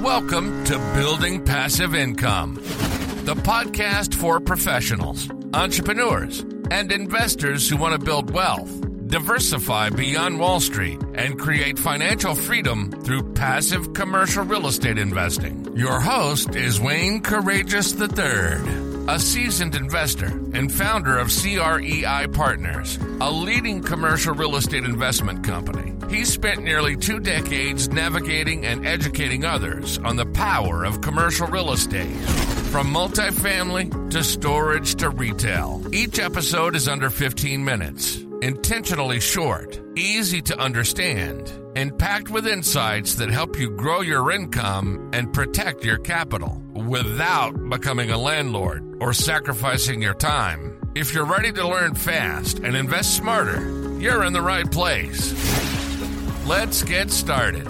Welcome to Building Passive Income, the podcast for professionals, entrepreneurs, and investors who want to build wealth, diversify beyond Wall Street, and create financial freedom through passive commercial real estate investing. Your host is Wayne Courageous III, a seasoned investor and founder of CREI Partners, a leading commercial real estate investment company. He's spent nearly 2 decades navigating and educating others on the power of commercial real estate, from multifamily to storage to retail. Each episode is under 15 minutes, intentionally short, easy to understand, and packed with insights that help you grow your income and protect your capital without becoming a landlord or sacrificing your time. If you're ready to learn fast and invest smarter, you're in the right place. Let's get started.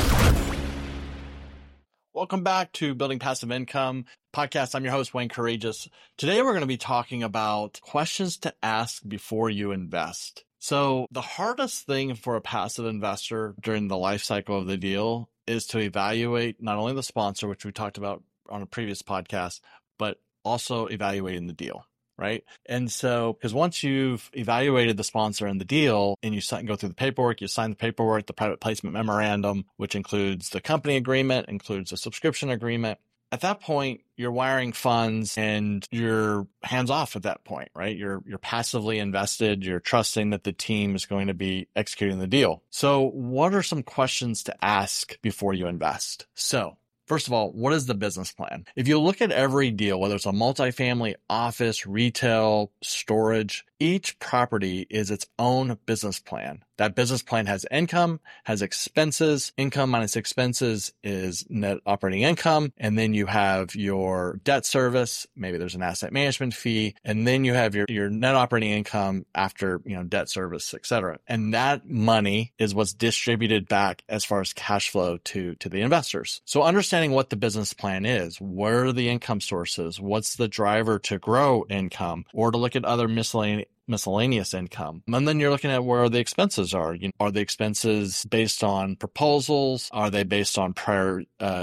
Welcome back to Building Passive Income podcast. I'm your host, Wayne Courageous. Today, we're going to be talking about questions to ask before you invest. So the hardest thing for a passive investor during the life cycle of the deal is to evaluate not only the sponsor, which we talked about on a previous podcast, but also evaluating the deal. Right. And so, because once you've evaluated the sponsor and the deal and you go through the paperwork, you sign the paperwork, the private placement memorandum, which includes the company agreement, includes a subscription agreement. At that point, you're wiring funds and you're hands off at that point, right? You're passively invested. You're trusting that the team is going to be executing the deal. So what are some questions to ask before you invest? So first of all, what is the business plan? If you look at every deal, whether it's a multifamily, office, retail, storage, each property is its own business plan. That business plan has income, has expenses. Income minus expenses is net operating income. And then you have your debt service. Maybe there's an asset management fee. And then you have your net operating income after, debt service, et cetera. And that money is what's distributed back as far as cash flow to the investors. So understanding what the business plan is, where are the income sources? What's the driver to grow income, or to look at other miscellaneous income. And then you're looking at where the expenses are. Are the expenses based on proposals? Are they based on prior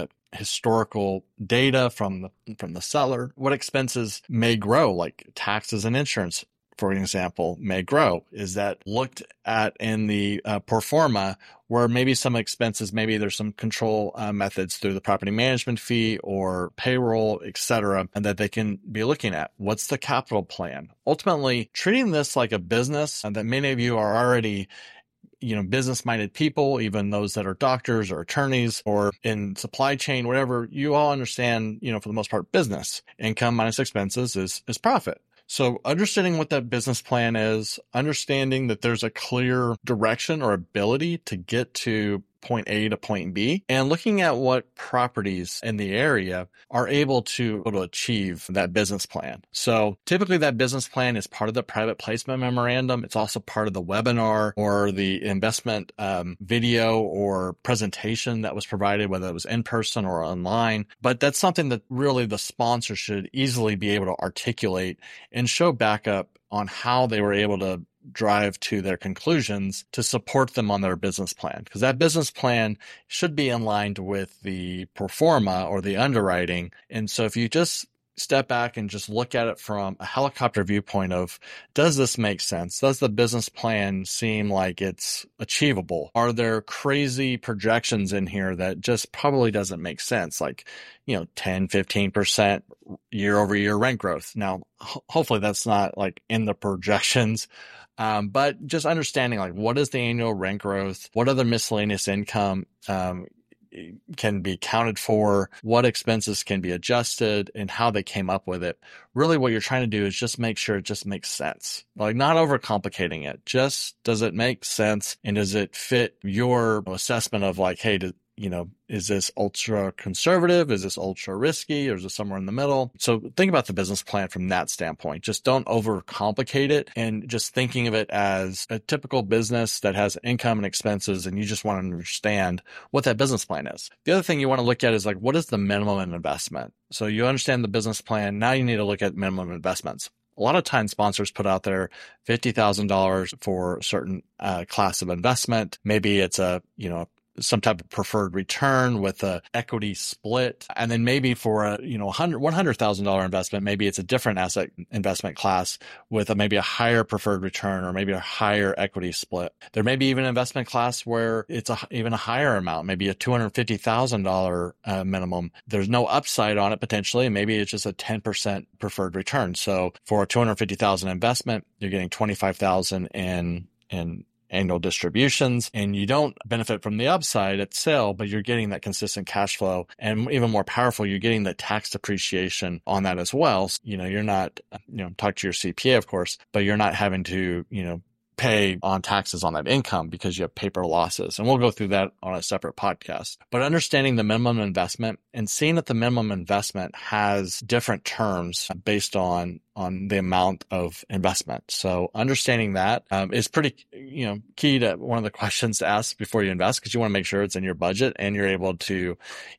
historical data from the seller? What expenses may grow, like taxes and insurance, for example, may grow? Is that looked at in the pro forma, where maybe some expenses, maybe there's some control methods through the property management fee or payroll, et cetera, and that they can be looking at? What's the capital plan? Ultimately, treating this like a business, and that many of you are already business-minded people, even those that are doctors or attorneys or in supply chain, whatever, you all understand, for the most part, business. Income minus expenses is profit. So understanding what that business plan is, understanding that there's a clear direction or ability to get to point A to point B, and looking at what properties in the area are able to achieve that business plan. So typically that business plan is part of the private placement memorandum. It's also part of the webinar or the investment video or presentation that was provided, whether it was in person or online. But that's something that really the sponsor should easily be able to articulate and show backup on how they were able to drive to their conclusions to support them on their business plan. Because that business plan should be in line with the pro forma or the underwriting. And so if you just step back and just look at it from a helicopter viewpoint of, does this make sense? Does the business plan seem like it's achievable? Are there crazy projections in here that just probably doesn't make sense? Like, 10, 15% year over year rent growth. Now, hopefully that's not like in the projections. But just understanding like, what is the annual rent growth? What other miscellaneous income can be accounted for? What expenses can be adjusted, and how they came up with it? Really what you're trying to do is just make sure it just makes sense. Like, not overcomplicating it. Just, does it make sense? And does it fit your assessment of like, hey, is this ultra conservative? Is this ultra risky? Or is it somewhere in the middle? So think about the business plan from that standpoint. Just don't overcomplicate it, and just thinking of it as a typical business that has income and expenses, and you just want to understand what that business plan is. The other thing you want to look at is like, what is the minimum investment? So you understand the business plan. Now you need to look at minimum investments. A lot of times sponsors put out there $50,000 for a certain class of investment. Maybe it's a some type of preferred return with a equity split. And then maybe for a, $100,000 investment, maybe it's a different asset investment class with maybe a higher preferred return or maybe a higher equity split. There may be even an investment class where it's even a higher amount, maybe a $250,000 minimum. There's no upside on it potentially. And maybe it's just a 10% preferred return. So for a $250,000 investment, you're getting $25,000 in annual distributions, and you don't benefit from the upside at sale, but you're getting that consistent cash flow. And even more powerful, you're getting the tax depreciation on that as well. So, you're not, talk to your CPA, of course, but you're not having to, pay on taxes on that income because you have paper losses. And we'll go through that on a separate podcast. But understanding the minimum investment and seeing that the minimum investment has different terms based on the amount of investment. So understanding that is pretty, key to one of the questions to ask before you invest, because you want to make sure it's in your budget and you're able to,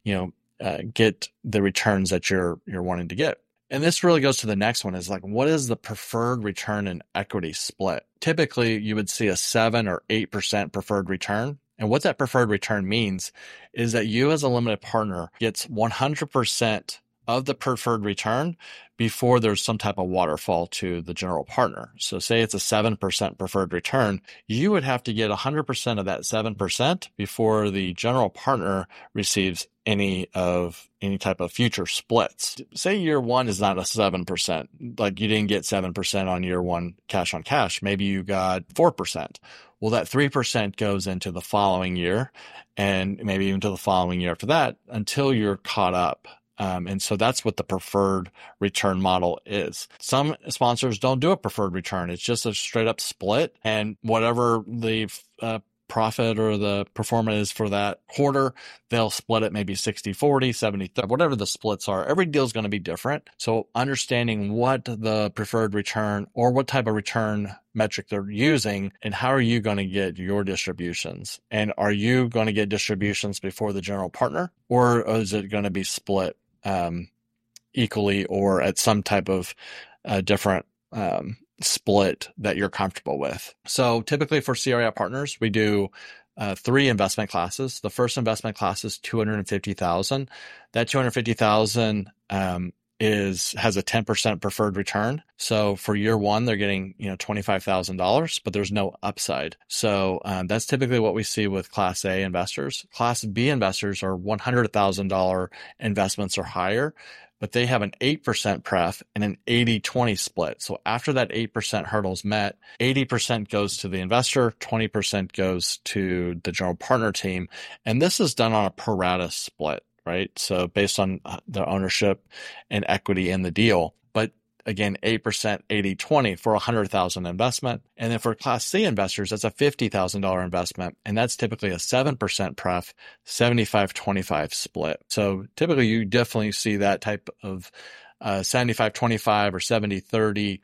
get the returns that you're wanting to get. And this really goes to the next one is like, what is the preferred return and equity split? Typically, you would see a 7 or 8% preferred return. And what that preferred return means is that you as a limited partner gets 100% of the preferred return before there's some type of waterfall to the general partner. So say it's a 7% preferred return, you would have to get 100% of that 7% before the general partner receives any type of future splits. Say year one is not a 7%, like you didn't get 7% on year one cash on cash. Maybe you got 4%. Well, that 3% goes into the following year and maybe even to the following year after that until you're caught up. And so that's what the preferred return model is. Some sponsors don't do a preferred return. It's just a straight up split, and whatever the profit or the performance is for that quarter, they'll split it maybe 60-40, 70-30, whatever the splits are. Every deal is going to be different. So understanding what the preferred return or what type of return metric they're using and how are you going to get your distributions? And are you going to get distributions before the general partner, or is it going to be split equally or at some type of different split that you're comfortable with? So typically for CRA partners, we do 3 investment classes. The first investment class is $250,000. That $250,000 has a 10% preferred return. So for year one, they're getting $25,000, but there's no upside. So that's typically what we see with Class A investors. Class B investors are $100,000 investments or higher, but they have an 8% pref and an 80-20 split. So after that 8% hurdle is met, 80% goes to the investor, 20% goes to the general partner team. And this is done on a pro rata split, right? So based on the ownership and equity in the deal. But again, 8%, 80-20 for $100,000 investment. And then for Class C investors, that's a $50,000 investment. And that's typically a 7% pref, 75-25 split. So typically you definitely see that type of 75-25 or 70-30,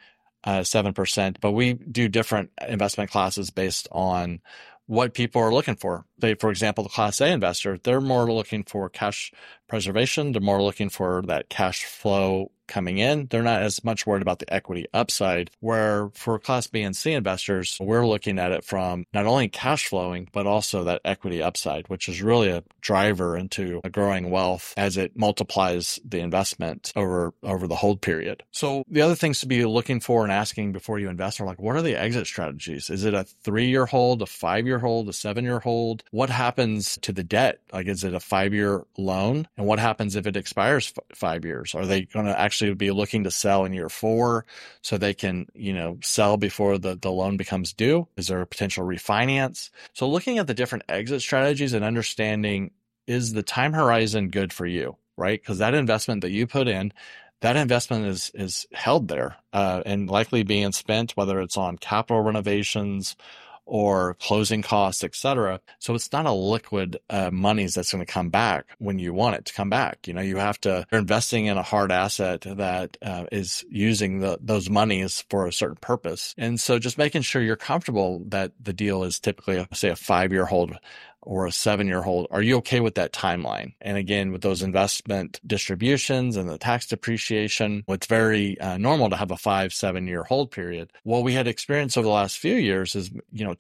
7%. But we do different investment classes based on what people are looking for. Say, for example, the Class A investor, they're more looking for cash preservation. They're more looking for that cash flow coming in. They're not as much worried about the equity upside, where for Class B and C investors, we're looking at it from not only cash flowing, but also that equity upside, which is really a driver into a growing wealth as it multiplies the investment over the hold period. So the other things to be looking for and asking before you invest are like, what are the exit strategies? Is it a 3-year hold, a 5-year hold, a 7-year hold? What happens to the debt? Like, is it a 5-year loan? And what happens if it expires 5 years? Are they going to actually be looking to sell in year 4 so they can, sell before the loan becomes due? Is there a potential refinance? So looking at the different exit strategies and understanding, is the time horizon good for you, right? Because that investment that you put in, that investment is held there and likely being spent, whether it's on capital renovations or closing costs, et cetera. So it's not a liquid monies that's going to come back when you want it to come back. You're investing in a hard asset that is using those monies for a certain purpose. And so just making sure you're comfortable that the deal is typically, say, a 5-year hold or a 7-year hold? Are you okay with that timeline? And again, with those investment distributions and the tax depreciation, it's very normal to have a 5-7 year hold period. What we had experienced over the last few years is,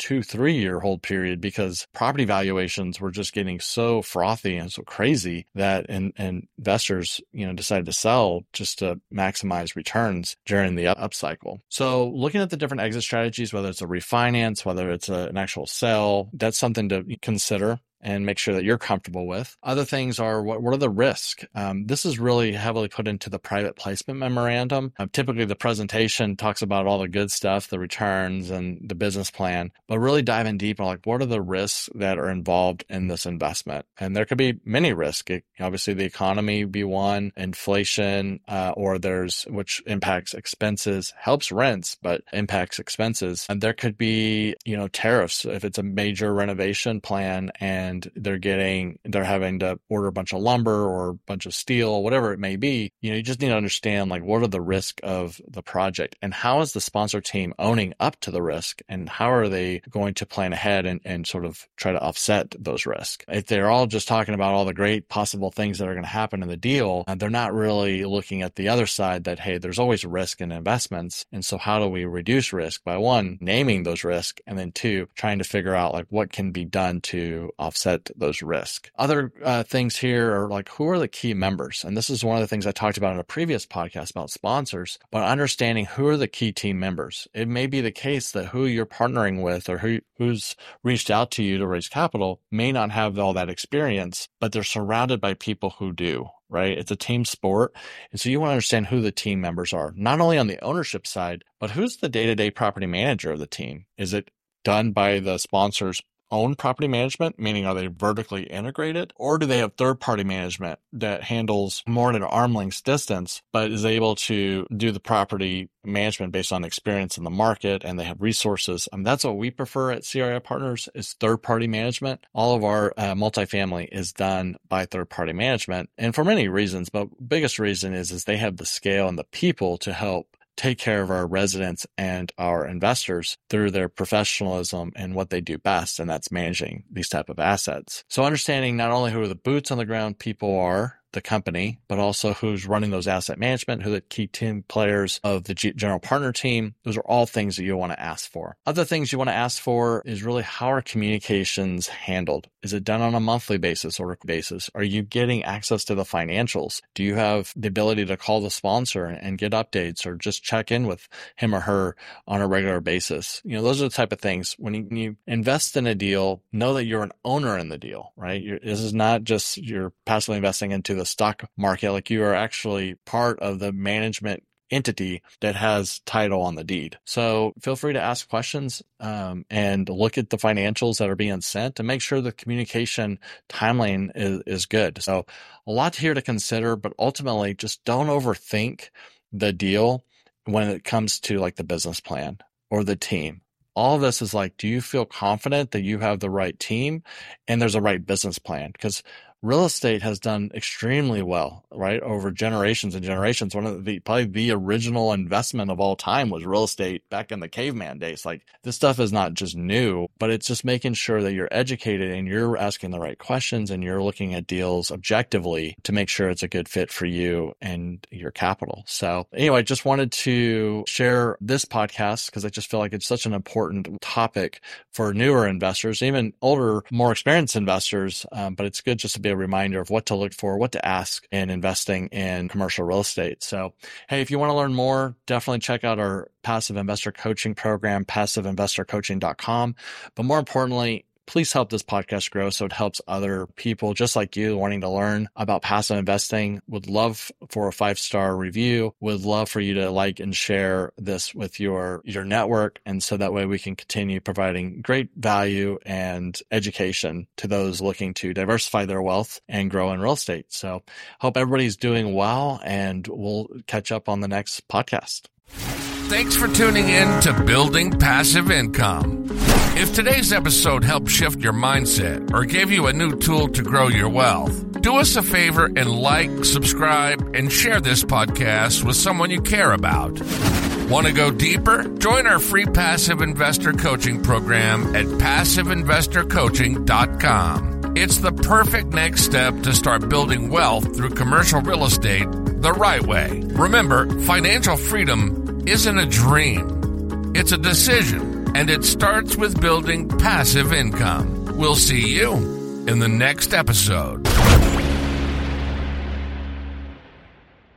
2-3 year hold period, because property valuations were just getting so frothy and so crazy that investors, decided to sell just to maximize returns during the upcycle. So looking at the different exit strategies, whether it's a refinance, whether it's an actual sell, that's something to consider and make sure that you're comfortable with. Other things are, what are the risks? This is really heavily put into the private placement memorandum. Typically, the presentation talks about all the good stuff, the returns and the business plan, but really diving deep on what are the risks that are involved in this investment? And there could be many risks. Obviously, the economy be one, inflation, or which impacts expenses, helps rents, but impacts expenses. And there could be, tariffs if it's a major renovation plan and they're having to order a bunch of lumber or a bunch of steel, whatever it may be. You just need to understand what are the risks of the project and how is the sponsor team owning up to the risk, and how are they going to plan ahead and sort of try to offset those risks. If they're all just talking about all the great possible things that are going to happen in the deal, they're not really looking at the other side that, hey, there's always risk in investments. And so how do we reduce risk? By one, naming those risks, and then two, trying to figure out what can be done to offset those risks. Other things here are who are the key members? And this is one of the things I talked about in a previous podcast about sponsors, but understanding who are the key team members. It may be the case that who you're partnering with or who's reached out to you to raise capital may not have all that experience, but they're surrounded by people who do. Right? It's a team sport. And so you want to understand who the team members are, not only on the ownership side, but who's the day-to-day property manager of the team? Is it done by the sponsor's own property management, meaning are they vertically integrated, or do they have third-party management that handles more at an arm's length distance, but is able to do the property management based on experience in the market, and they have resources? That's what we prefer at CRI Partners, is third-party management. All of our multifamily is done by third-party management, and for many reasons, but biggest reason is they have the scale and the people to help take care of our residents and our investors through their professionalism and what they do best, and that's managing these type of assets. So understanding not only who the boots on the ground people are, the company, but also who's running those asset management, who the key team players of the general partner team. Those are all things that you want to ask for. Other things you want to ask for is really, how are communications handled? Is it done on a monthly basis or basis? Are you getting access to the financials? Do you have the ability to call the sponsor and get updates, or just check in with him or her on a regular basis? Those are the type of things. When you invest in a deal, know that you're an owner in the deal, right? This is not just you're passively investing into the stock market. You are actually part of the management entity that has title on the deed. So feel free to ask questions and look at the financials that are being sent and make sure the communication timeline is good. So a lot here to consider, but ultimately just don't overthink the deal when it comes to the business plan or the team. All of this is do you feel confident that you have the right team and there's a right business plan? Because real estate has done extremely well, right? Over generations and generations. One of probably the original investment of all time was real estate back in the caveman days. This stuff is not just new, but it's just making sure that you're educated and you're asking the right questions and you're looking at deals objectively to make sure it's a good fit for you and your capital. So anyway, just wanted to share this podcast because I just feel like it's such an important topic for newer investors, even older, more experienced investors. But it's good just to be a reminder of what to look for, what to ask in investing in commercial real estate. So, hey, if you want to learn more, definitely check out our passive investor coaching program, passiveinvestorcoaching.com. But more importantly, please help this podcast grow so it helps other people just like you wanting to learn about passive investing. Would love for a 5-star review. Would love for you to like and share this with your network. And so that way we can continue providing great value and education to those looking to diversify their wealth and grow in real estate. So hope everybody's doing well, and we'll catch up on the next podcast. Thanks for tuning in to Building Passive Income. If today's episode helped shift your mindset or gave you a new tool to grow your wealth, do us a favor and like, subscribe, and share this podcast with someone you care about. Want to go deeper? Join our free passive investor coaching program at PassiveInvestorCoaching.com. It's the perfect next step to start building wealth through commercial real estate the right way. Remember, financial freedom isn't a dream. It's a decision, and it starts with building passive income. We'll see you in the next episode.